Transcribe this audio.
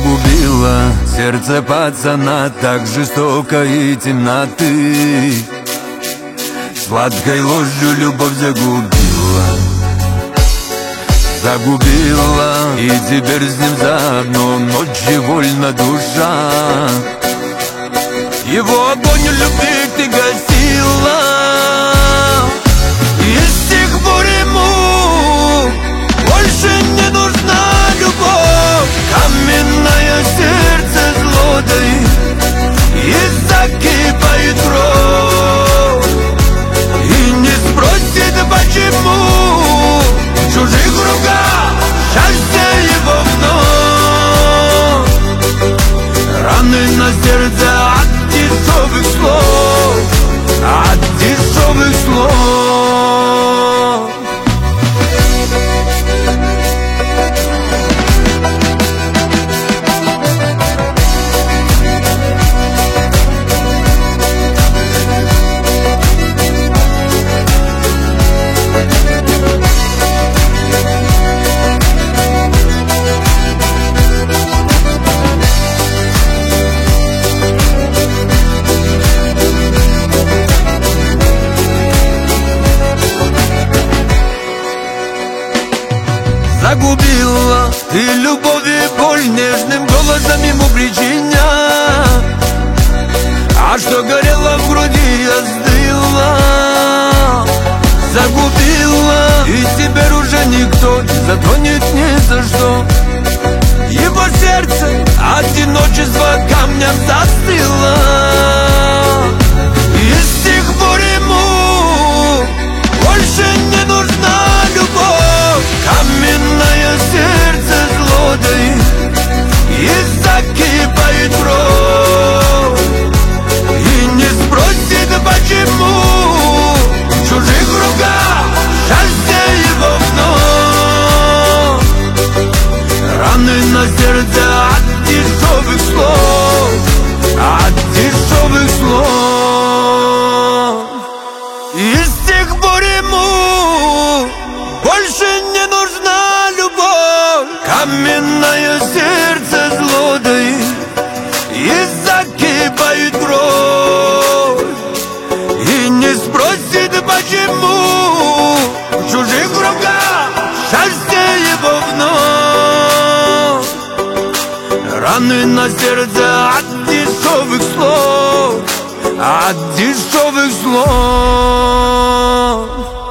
Загубила сердце пацана так жестоко и темноты. Сладкой ложью любовь загубила. Загубила, и теперь с ним заодно ночью вольна душа. Его огонь любви ты гасила, и с тех пор ему больше не нужна любовь. Каменное сердце зло таит, и закипает кровь, и не спросит почему. В чужих руках счастье его вновь. Раны на сердце от дешевых слов, от дешевых слов. Загубила ты любовь и боль, нежным голосом ему причиня. А что горело в груди, остыло. Загубила, и теперь уже никто не затронет ни за что. Его сердце одиночество камнем застыло, и с тех пор ему больше не нужна любовь. Каменное сердце зло таит, и закипает кровь, и не спросит почему. В чужих руках счастье его вновь. Раны на сердце от дешевых слов, от дешевых слов. И с тех пор ему больше не нужна любовь. Каменное сердце зло таит, и закипает кровь, и не спросит почему. В чужих руках счастье его вновь. Раны на сердце от дешевых слов, от дешевых слов.